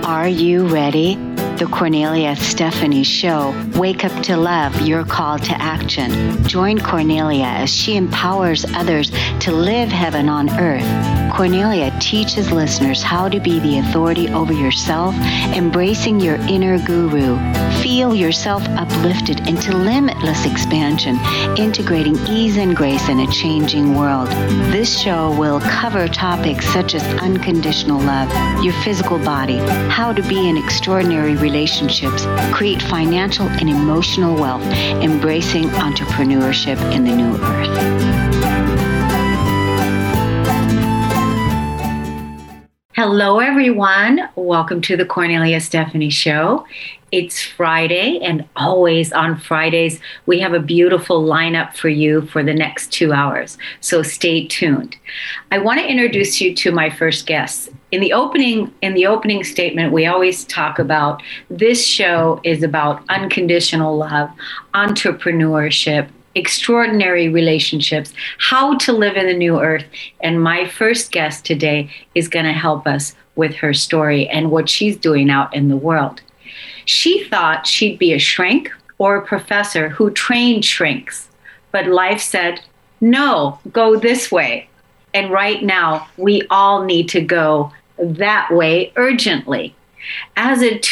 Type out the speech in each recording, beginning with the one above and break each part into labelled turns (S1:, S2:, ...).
S1: Are you ready? The Cornelia Stephanie Show. Wake up to love, your call to action. Join Cornelia as she empowers others to live heaven on earth. Cornelia teaches listeners how to be the authority over yourself, embracing your inner guru. Feel yourself uplifted into limitless expansion, integrating ease and grace in a changing world. This show will cover topics such as unconditional love, your physical body, how to be in extraordinary relationships, create financial and emotional wealth, embracing entrepreneurship in the new earth. Hello, everyone. Welcome to the Cornelia Stephanie Show. It's Friday, and always on Fridays, we have a beautiful lineup for you for the next 2 hours. So stay tuned. I want to introduce you to my first guest. In the opening statement, we always talk about this show is about unconditional love, entrepreneurship, extraordinary relationships, how to live in the new earth. And my first guest today is going to help us with her story and what she's doing out in the world. She thought she'd be a shrink or a professor who trained shrinks, but life said, no, go this way. And right now, we all need to go that way urgently. As a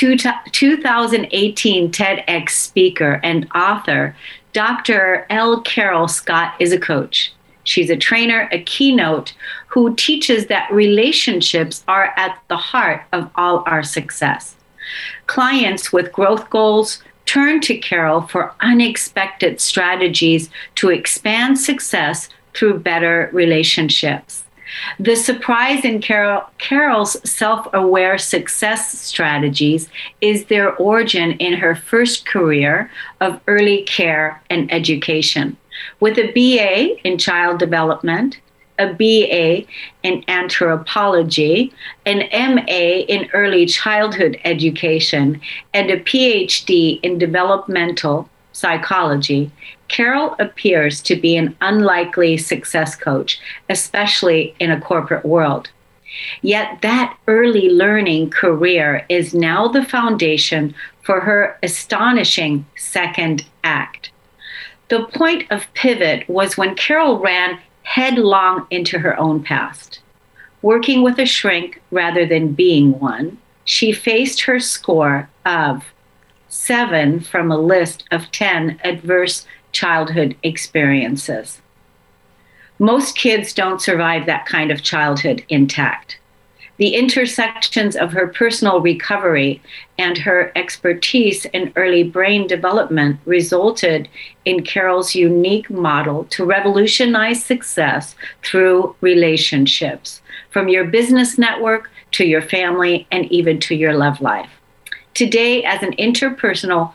S1: 2018 TEDx speaker and author, Dr. L. Carol Scott is a coach. She's a trainer, a keynote, who teaches that relationships are at the heart of all our success. Clients with growth goals turn to Carol for unexpected strategies to expand success through better relationships. The surprise in Carol's self-aware success strategies is their origin in her first career of early care and education. With a BA in child development, a BA in anthropology, an MA in early childhood education, and a PhD in developmental psychology, Carol appears to be an unlikely success coach, especially in a corporate world. Yet that early learning career is now the foundation for her astonishing second act. The point of pivot was when Carol ran headlong into her own past. Working with a shrink rather than being one, she faced her score of 7 from a list of 10 adverse childhood experiences. Most kids don't survive that kind of childhood intact. The intersections of her personal recovery and her expertise in early brain development resulted in Carol's unique model to revolutionize success through relationships, from your business network to your family and even to your love life. Today, as interpersonal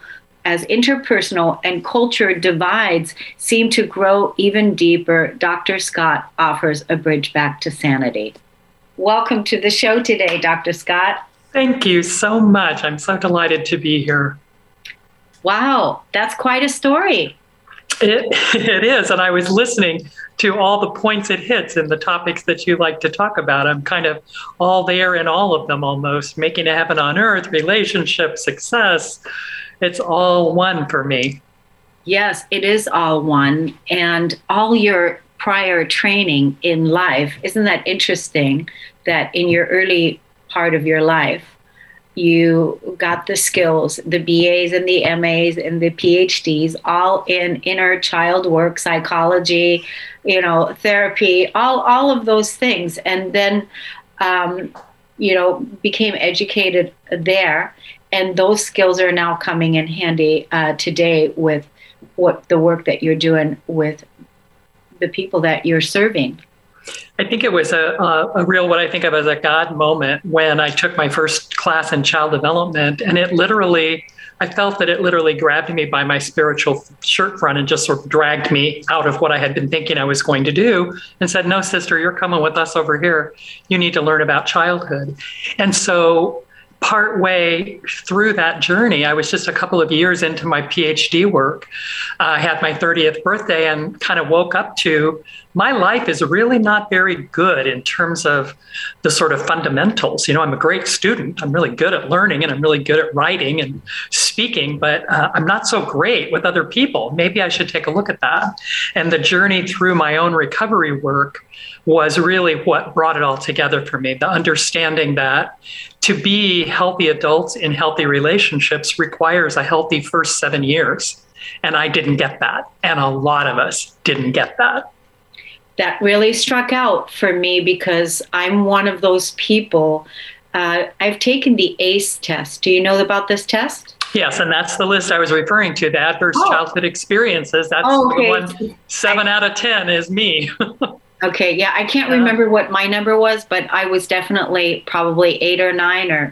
S1: and culture divides seem to grow even deeper, Dr. Scott offers a bridge back to sanity. Welcome to the show today, Dr. Scott.
S2: Thank you so much. I'm so delighted to be here.
S1: Wow, that's quite a story.
S2: It is, and I was listening to all the points it hits and the topics that you like to talk about. I'm kind of all there in all of them almost. Making a heaven on earth, relationships, success. It's all one for me.
S1: Yes, it is all one. And all your prior training in life, isn't that interesting that in your early part of your life, you got the skills, the BAs and the MAs and the PhDs, all in inner child work, psychology, therapy, all of those things. And then, became educated there. And those skills are now coming in handy today with the work that you're doing with the people that you're serving.
S2: I think it was a real, what I think of as a God moment when I took my first class in child development, and I felt that it literally grabbed me by my spiritual shirt front and just sort of dragged me out of what I had been thinking I was going to do and said, no, sister, you're coming with us over here. You need to learn about childhood. And so part way through that journey, I was just a couple of years into my PhD work. I had my 30th birthday and kind of woke up to my life is really not very good in terms of the sort of fundamentals. I'm a great student. I'm really good at learning and I'm really good at writing and speaking, but I'm not so great with other people. Maybe I should take a look at that. And the journey through my own recovery work was really what brought it all together for me. The understanding that to be healthy adults in healthy relationships requires a healthy first 7 years. And I didn't get that. And a lot of us didn't get that.
S1: That really struck out for me because I'm one of those people. I've taken the ACE test. Do you know about this test?
S2: Yes, and that's the list I was referring to, the adverse childhood experiences. That's the one, 7 out of 10 is me.
S1: Okay, yeah, I can't remember what my number was, but I was definitely probably 8 or 9 or,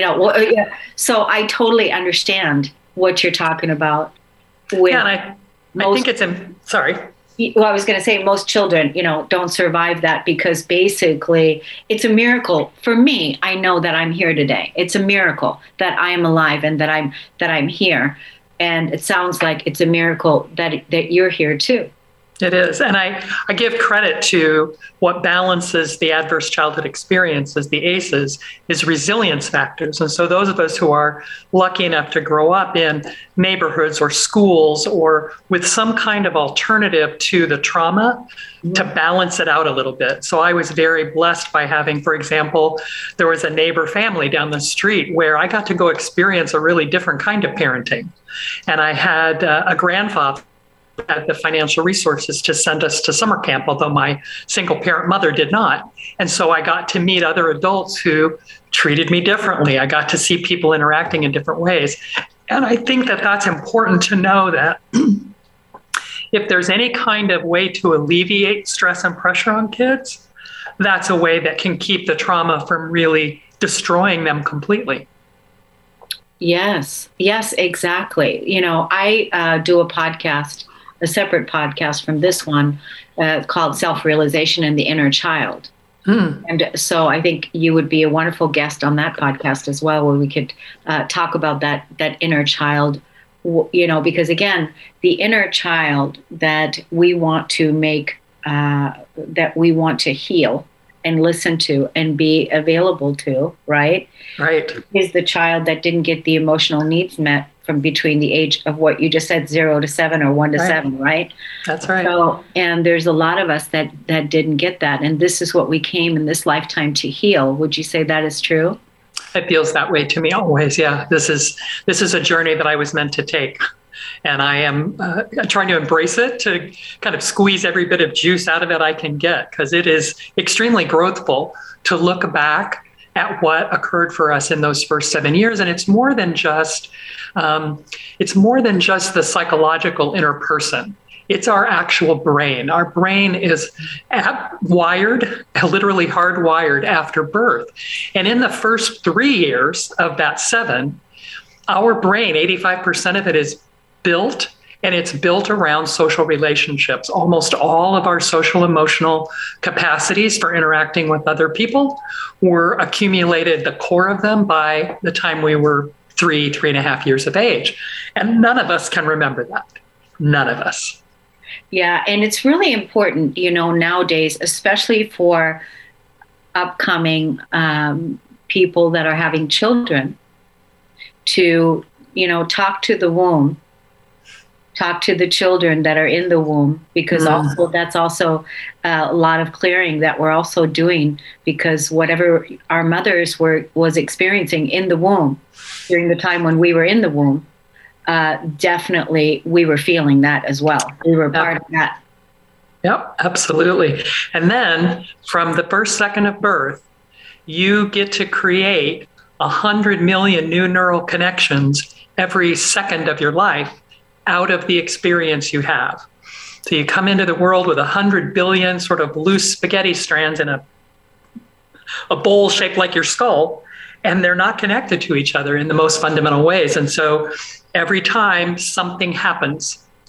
S1: So I totally understand what you're talking about.
S2: And I think it's, sorry.
S1: Well, I was going to say most children, don't survive that because basically it's a miracle. For me, I know that I'm here today. It's a miracle that I am alive and that I'm here. And it sounds like it's a miracle that you're here too.
S2: It is. And I give credit to what balances the adverse childhood experiences, the ACEs, is resilience factors. And so those of us who are lucky enough to grow up in neighborhoods or schools or with some kind of alternative to the trauma to balance it out a little bit. So I was very blessed by having, for example, there was a neighbor family down the street where I got to go experience a really different kind of parenting. And I had a grandfather had the financial resources to send us to summer camp, although my single parent mother did not. And so I got to meet other adults who treated me differently. I got to see people interacting in different ways. And I think that that's important to know that if there's any kind of way to alleviate stress and pressure on kids, that's a way that can keep the trauma from really destroying them completely.
S1: Yes, exactly. I do a separate podcast from this one called Self-Realization and the Inner Child. And so I think you would be a wonderful guest on that podcast as well, where we could talk about that inner child, because again, the inner child that we want to that we want to heal and listen to and be available to, right?
S2: Right.
S1: Is the child that didn't get the emotional needs met from between the age of what you just said, 0 to 7 or 1 to 7, right?
S2: That's right.
S1: So, and there's a lot of us that didn't get that. And this is what we came in this lifetime to heal. Would you say that is true?
S2: It feels that way to me always. Yeah. This is a journey that I was meant to take. And I am trying to embrace it, to kind of squeeze every bit of juice out of it I can get, because it is extremely growthful to look back at what occurred for us in those first 7 years. And it's more than just the psychological inner person. It's our actual brain. Our brain is wired, literally hardwired after birth. And in the first 3 years of that 7, our brain, 85% of it is built, and it's built around social relationships. Almost all of our social emotional capacities for interacting with other people were accumulated, the core of them, by the time we were 3.5 years of age. And none of us can remember that. None of us.
S1: Yeah, and it's really important, nowadays, especially for upcoming people that are having children, to, talk to the womb, talk to the children that are in the womb, because also that's also a lot of clearing that we're also doing, because whatever our mothers was experiencing in the womb during the time when we were in the womb, definitely we were feeling that as well. We were part of that.
S2: Yep, absolutely. And then from the first second of birth, you get to create 100 million new neural connections every second of your life out of the experience you have. So you come into the world with 100 billion sort of loose spaghetti strands in a bowl shaped like your skull, and they're not connected to each other in the most fundamental ways. And so every time something happens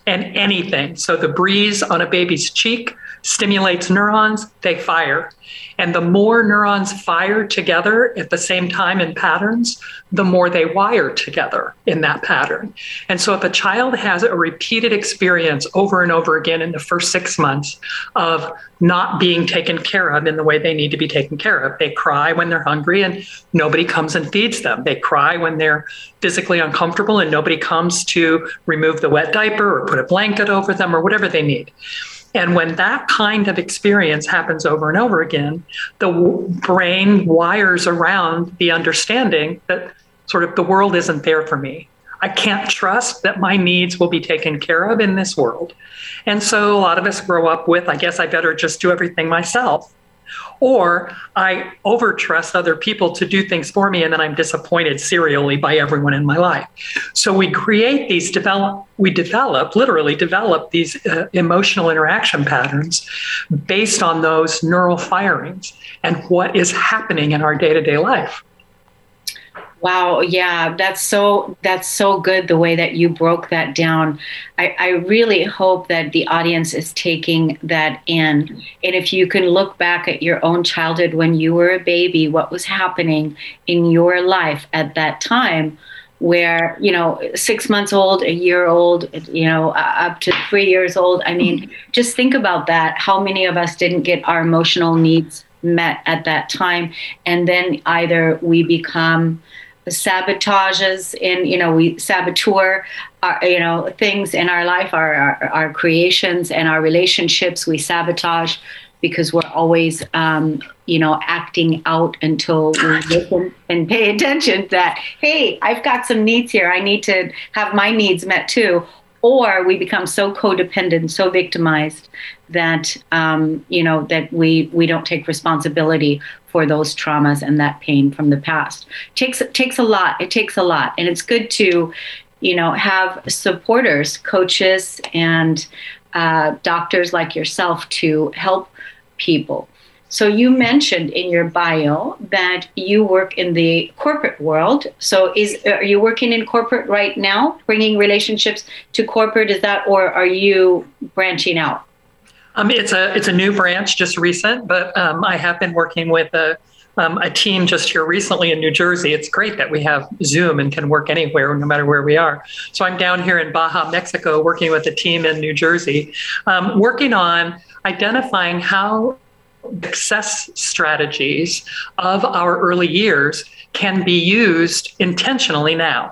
S2: and anything. So the breeze on a baby's cheek stimulates neurons, they fire. And the more neurons fire together at the same time in patterns, the more they wire together in that pattern. And so if a child has a repeated experience over and over again in the first 6 months of not being taken care of in the way they need to be taken care of, they cry when they're hungry and nobody comes and feeds them. They cry when they're physically uncomfortable and nobody comes to remove the wet diaper or put a blanket over them or whatever they need. And when that kind of experience happens over and over again, the brain wires around the understanding that sort of the world isn't there for me. I can't trust that my needs will be taken care of in this world. And so a lot of us grow up with, I guess I better just do everything myself. Or I overtrust other people to do things for me, and then I'm disappointed serially by everyone in my life. So we create these literally develop these emotional interaction patterns based on those neural firings and what is happening in our day-to-day life.
S1: Wow. Yeah, that's so good the way that you broke that down. I really hope that the audience is taking that in. And if you can look back at your own childhood when you were a baby, what was happening in your life at that time where, 6 months old, a year old, up to 3 years old. I mean, just think about that. How many of us didn't get our emotional needs met at that time? And then either we become sabotages we saboteur our, things in our life, our creations and our relationships. We sabotage because we're always, acting out until we listen and pay attention that, hey, I've got some needs here. I need to have my needs met too. Or we become so codependent, so victimized that, that we don't take responsibility for those traumas and that pain from the past. It takes a lot. It takes a lot. And it's good to, have supporters, coaches, and doctors like yourself to help people. So you mentioned in your bio that you work in the corporate world. So are you working in corporate right now, bringing relationships to corporate? Is that, or are you branching out?
S2: It's a new branch, just recent, but I have been working with a team just here recently in New Jersey. It's great that we have Zoom and can work anywhere, no matter where we are. So I'm down here in Baja, Mexico, working with a team in New Jersey, working on identifying how success strategies of our early years can be used intentionally now.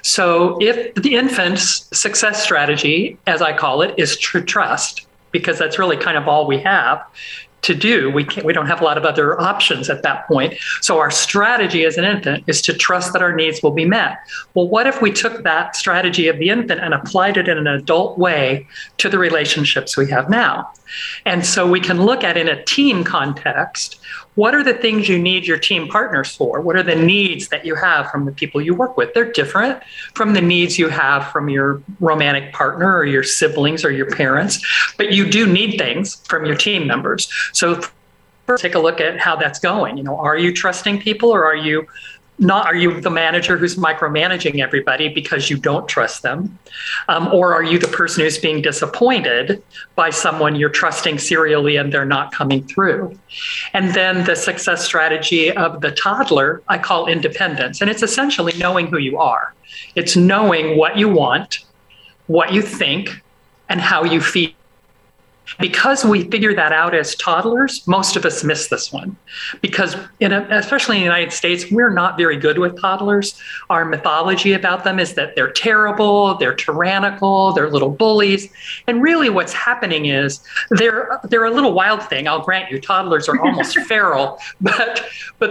S2: So if the infant's success strategy, as I call it, is to trust, because that's really kind of all we have to do. We don't have a lot of other options at that point. So our strategy as an infant is to trust that our needs will be met. Well, what if we took that strategy of the infant and applied it in an adult way to the relationships we have now? And so we can look at, in a team context, what are the things you need your team partners for? What are the needs that you have from the people you work with? They're different from the needs you have from your romantic partner or your siblings or your parents, but you do need things from your team members. So first, take a look at how that's going. Are you trusting people, or are you not? Are you the manager who's micromanaging everybody because you don't trust them? Or are you the person who's being disappointed by someone you're trusting serially and they're not coming through? And then the success strategy of the toddler, I call independence. And it's essentially knowing who you are. It's knowing what you want, what you think, and how you feel. Because we figure that out as toddlers, most of us miss this one. Because especially in the United States, we're not very good with toddlers. Our mythology about them is that they're terrible, they're tyrannical, they're little bullies. And really what's happening is they're a little wild thing. I'll grant you, toddlers are almost feral. But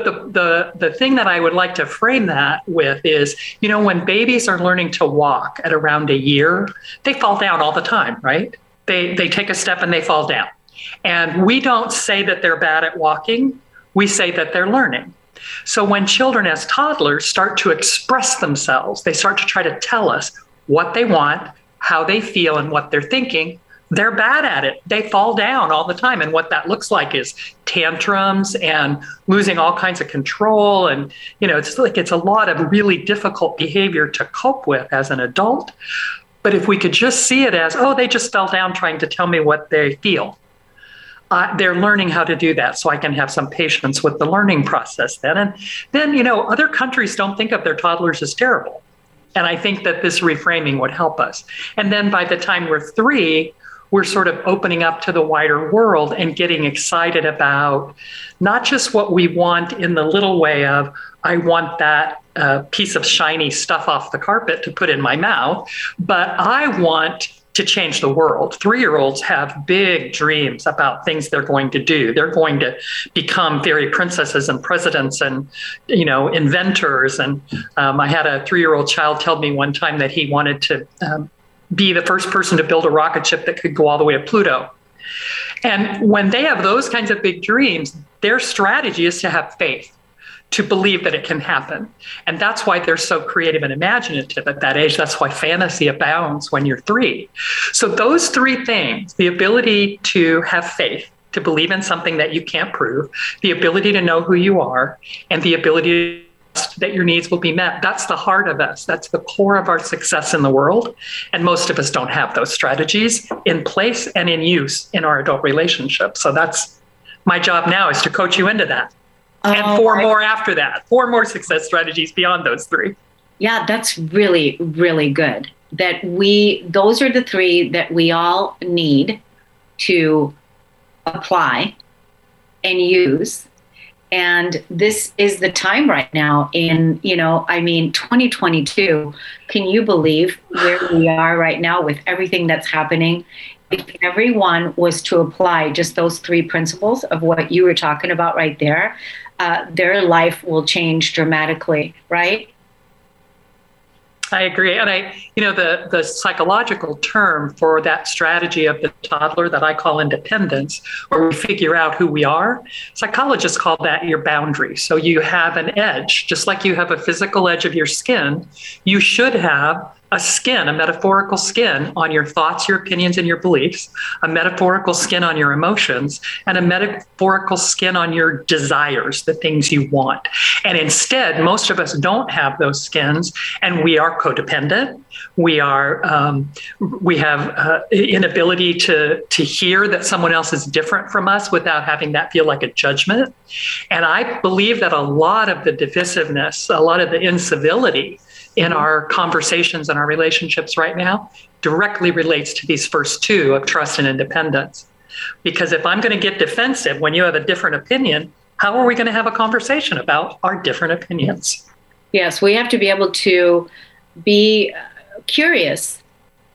S2: the thing that I would like to frame that with is, when babies are learning to walk at around a year, they fall down all the time, right? They take a step and they fall down. And we don't say that they're bad at walking. We say that they're learning. So when children as toddlers start to express themselves, they start to try to tell us what they want, how they feel, and what they're thinking, they're bad at it. They fall down all the time. And what that looks like is tantrums and losing all kinds of control. And, it's a lot of really difficult behavior to cope with as an adult. But if we could just see it as, oh, they just fell down trying to tell me what they feel. They're learning how to do that, so I can have some patience with the learning process then. And then, other countries don't think of their toddlers as terrible. And I think that this reframing would help us. And then by the time we're 3, we're sort of opening up to the wider world and getting excited about not just what we want in the little way of, I want that piece of shiny stuff off the carpet to put in my mouth, but I want to change the world. 3-year-olds have big dreams about things they're going to do. They're going to become fairy princesses and presidents and, inventors. And I had a 3-year-old child tell me one time that he wanted to be the first person to build a rocket ship that could go all the way to Pluto. And when they have those kinds of big dreams, their strategy is to have faith, to believe that it can happen. And that's why they're so creative and imaginative at that age. That's why fantasy abounds when you're 3. So those 3 things, the ability to have faith, to believe in something that you can't prove, the ability to know who you are, and the ability to trust that your needs will be met. That's the heart of us. That's the core of our success in the world. And most of us don't have those strategies in place and in use in our adult relationships. So that's my job now, is to coach you into that. And 4 more after that, 4 more success strategies beyond those 3.
S1: Yeah, that's really, really good. Those are the 3 that we all need to apply and use. And this is the time right now in, 2022. Can you believe where we are right now with everything that's happening? If everyone was to apply just those 3 principles of what you were talking about right there, their life will change dramatically, right?
S2: I agree. And the psychological term for that strategy of the toddler that I call independence, where we figure out who we are, psychologists call that your boundary. So you have an edge, just like you have a physical edge of your skin, you should have a skin, a metaphorical skin on your thoughts, your opinions, and your beliefs, a metaphorical skin on your emotions, and a metaphorical skin on your desires, the things you want. And instead, most of us don't have those skins, and we are codependent. We have inability to hear that someone else is different from us without having that feel like a judgment. And I believe that a lot of the divisiveness, a lot of the incivility in our conversations and our relationships right now directly relates to these first 2 of trust and independence. Because if I'm going to get defensive when you have a different opinion, how are we going to have a conversation about our different opinions?
S1: Yes, we have to be able to be curious,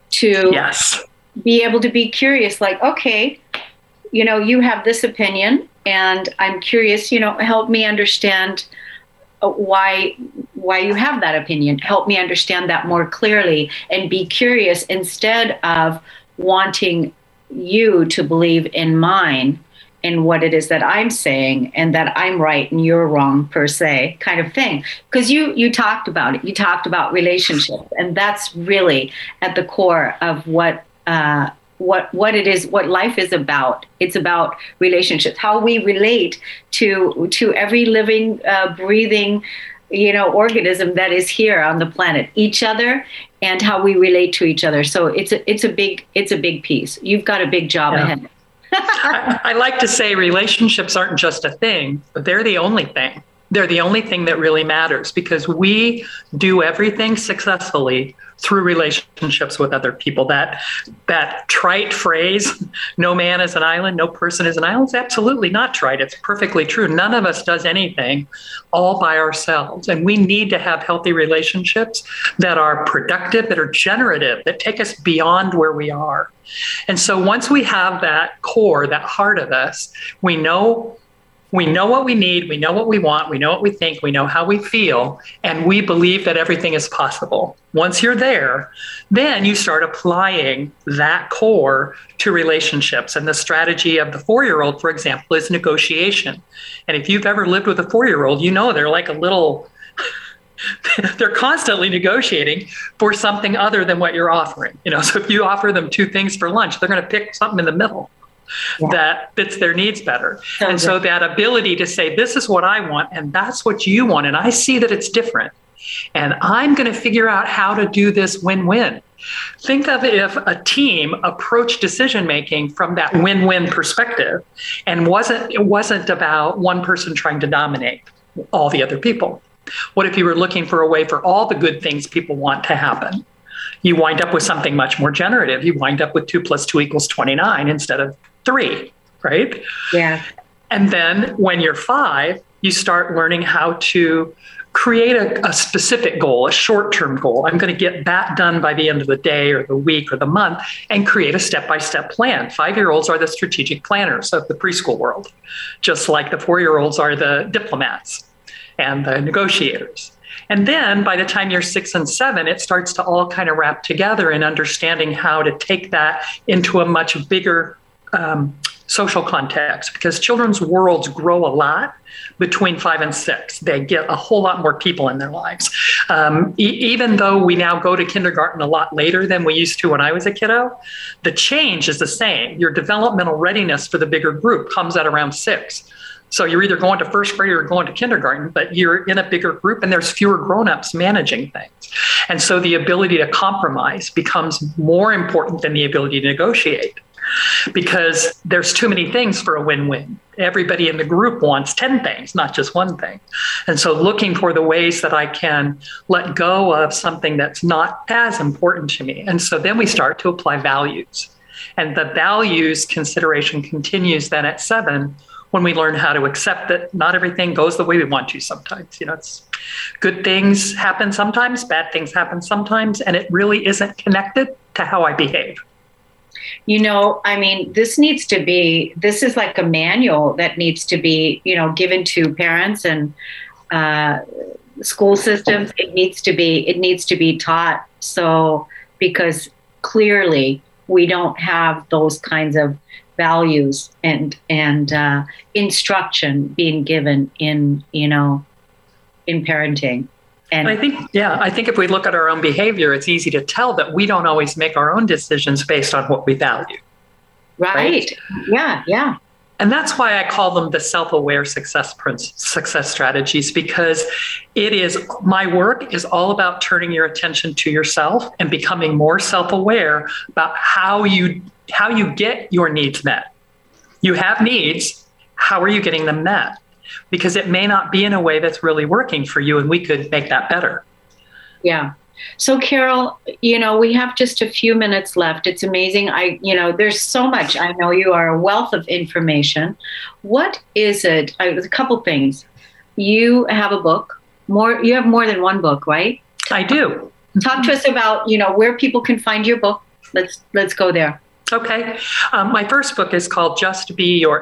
S1: be able to be curious, like, okay, you have this opinion and I'm curious, help me understand why you have that opinion. Help me understand that more clearly and be curious instead of wanting you to believe in mine and what it is that I'm saying and that I'm right and you're wrong per se kind of thing. Because you talked about it. You talked about relationships, and that's really at the core of what it is, what life is about. It's about relationships, how we relate to every living, breathing, organism that is here on the planet, each other, and how we relate to each other. So it's a big piece. You've got a big job ahead.
S2: I like to say relationships aren't just a thing, but they're the only thing. They're the only thing that really matters, because we do everything successfully through relationships with other people. That trite phrase, no man is an island, no person is an island, is absolutely not trite. It's perfectly true. None of us does anything all by ourselves. And we need to have healthy relationships that are productive, that are generative, that take us beyond where we are. And so once we have that core, that heart of us, we know what we need, we know what we want, we know what we think, we know how we feel, and we believe that everything is possible. Once you're there, then you start applying that core to relationships. And the strategy of the 4-year-old, for example, is negotiation. And if you've ever lived with a 4-year-old, they're like a little, they're constantly negotiating for something other than what you're offering. So if you offer them 2 things for lunch, they're going to pick something in the middle that fits their needs better. So that ability to say, this is what I want, and that's what you want, and I see that it's different. And I'm going to figure out how to do this win-win. Think of if a team approached decision making from that win-win perspective, and it wasn't about one person trying to dominate all the other people. What if you were looking for a way for all the good things people want to happen? You wind up with something much more generative. You wind up with 2 + 2 = 29 instead of 3, right?
S1: Yeah.
S2: And then when you're 5, you start learning how to create a specific goal, a short-term goal. I'm going to get that done by the end of the day or the week or the month, and create a step-by-step plan. 5-year-olds are the strategic planners of the preschool world, just like the 4-year-olds are the diplomats and the negotiators. And then by the time you're 6 and 7, it starts to all kind of wrap together in understanding how to take that into a much bigger social context, because children's worlds grow a lot between 5 and 6. They get a whole lot more people in their lives. Even though we now go to kindergarten a lot later than we used to when I was a kiddo, the change is the same. Your developmental readiness for the bigger group comes at around 6. So you're either going to first grade or going to kindergarten, but you're in a bigger group and there's fewer grown-ups managing things. And so the ability to compromise becomes more important than the ability to negotiate, because there's too many things for a win-win. Everybody in the group wants 10 things, not just one thing. And so looking for the ways that I can let go of something that's not as important to me. And so then we start to apply values. And the values consideration continues then at 7, when we learn how to accept that not everything goes the way we want to sometimes. It's good things happen sometimes, bad things happen sometimes, and it really isn't connected to how I behave.
S1: This is like a manual that needs to be, given to parents and school systems. It needs to be taught. So, because clearly we don't have those kinds of values and instruction being given in parenting. And I
S2: think if we look at our own behavior, it's easy to tell that we don't always make our own decisions based on what we value.
S1: Right? Yeah.
S2: And that's why I call them the self-aware success strategies, because my work is all about turning your attention to yourself and becoming more self-aware about how you get your needs met. You have needs. How are you getting them met? Because it may not be in a way that's really working for you, and we could make that better.
S1: Yeah. So Carol, we have just a few minutes left. It's amazing. There's so much. I know you are a wealth of information. What is it? A couple things. You have a book. You have more than one book, right?
S2: I do.
S1: Talk to us about, where people can find your book. Let's go there.
S2: Okay. My first book is called Just Be Your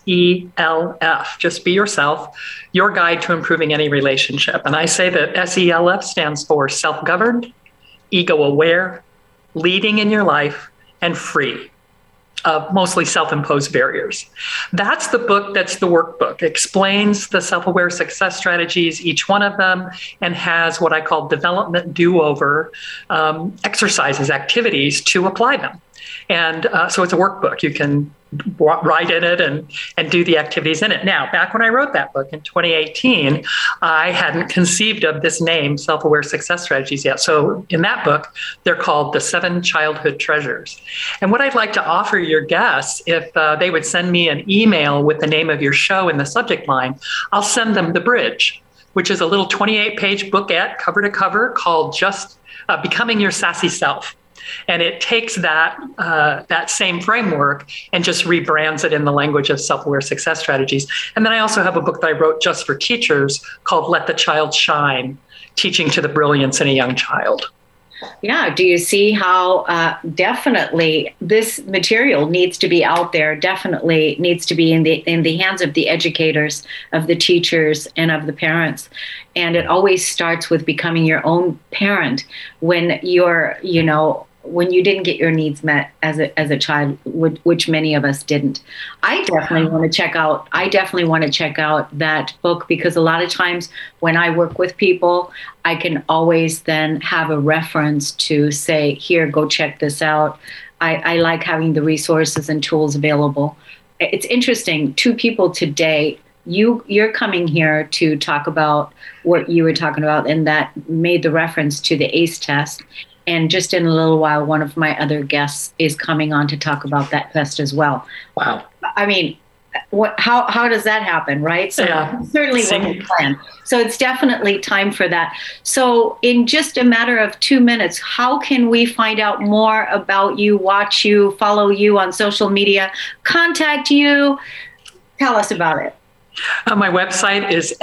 S2: SELF, Just Be Yourself, Your Guide to Improving Any Relationship. And I say that SELF stands for self-governed, ego-aware, leading in your life, and free of mostly self-imposed barriers. That's the book that's the workbook. It explains the self-aware success strategies, each one of them, and has what I call development do-over exercises, activities to apply them. And so it's a workbook. You can write in it and do the activities in it. Now, back when I wrote that book in 2018, I hadn't conceived of this name, Self-Aware Success Strategies, yet. So in that book, they're called The 7 Childhood Treasures. And what I'd like to offer your guests, if they would send me an email with the name of your show in the subject line, I'll send them The Bridge, which is a little 28-page booklet, cover to cover, called Just Becoming Your Sassy Self. And it takes that same framework and just rebrands it in the language of self-aware success strategies. And then I also have a book that I wrote just for teachers called Let the Child Shine, Teaching to the Brilliance in a Young Child.
S1: Yeah. Do you see how definitely this material needs to be out there, definitely needs to be in the hands of the educators, of the teachers, and of the parents. And it always starts with becoming your own parent when you're, when you didn't get your needs met as a child, which many of us didn't. I definitely want to check out that book, because a lot of times when I work with people, I can always then have a reference to say, here, go check this out. I like having the resources and tools available. It's interesting, 2 people today you're coming here to talk about what you were talking about, and that made the reference to the ACE test. And just in a little while, one of my other guests is coming on to talk about that test as well.
S2: Wow.
S1: I mean, how does that happen, right? So certainly wasn't planned. So it's definitely time for that. So in just a matter of 2 minutes, how can we find out more about you, watch you, follow you on social media, contact you? Tell us about it.
S2: My website is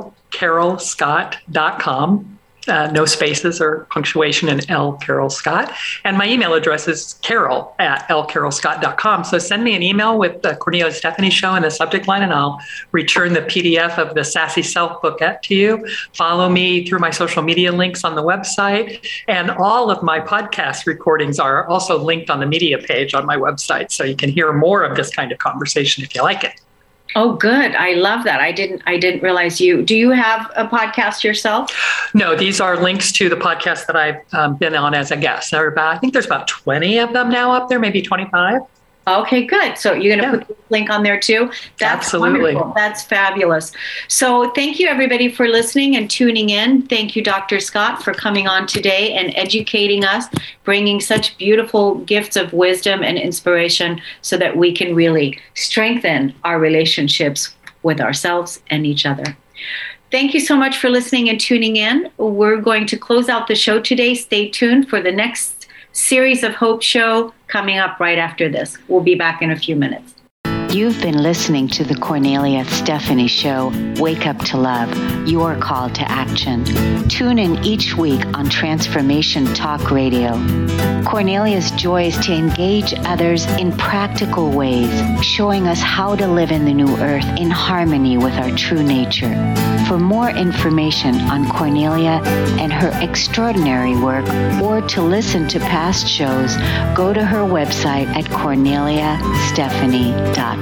S2: lcarolscott.com. No spaces or punctuation in L. Carol Scott. And my email address is carol@lcarolscott.com. So send me an email with the Cornelia Stephanie Show in the subject line, and I'll return the PDF of the Sassy Self book to you. Follow me through my social media links on the website. And all of my podcast recordings are also linked on the media page on my website. So you can hear more of this kind of conversation if you like it.
S1: Oh, good. I love that. I didn't realize do you have a podcast yourself?
S2: No, these are links to the podcasts that I've been on as a guest. I think there's about 20 of them now up there, maybe 25.
S1: Okay, good. So you're going to put the link on there too? That's
S2: absolutely
S1: wonderful. That's fabulous. So thank you everybody for listening and tuning in. Thank you, Dr. Scott, for coming on today and educating us, bringing such beautiful gifts of wisdom and inspiration so that we can really strengthen our relationships with ourselves and each other. Thank you so much for listening and tuning in. We're going to close out the show today. Stay tuned for the next series of Hope Show coming up right after this. We'll be back in a few minutes.
S3: You've been listening to the Cornelia Stephanie Show, Wake Up to Love, your call to action. Tune in each week on Transformation Talk Radio. Cornelia's joy is to engage others in practical ways, showing us how to live in the new earth in harmony with our true nature. For more information on Cornelia and her extraordinary work, or to listen to past shows, go to her website at corneliastephanie.com.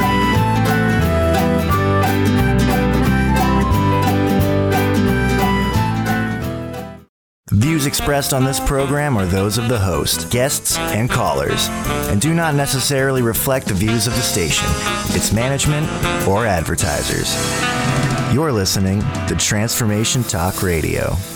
S4: The views expressed on this program are those of the host, guests, and callers, and do not necessarily reflect the views of the station, its management, or advertisers. You're listening to Transformation Talk Radio.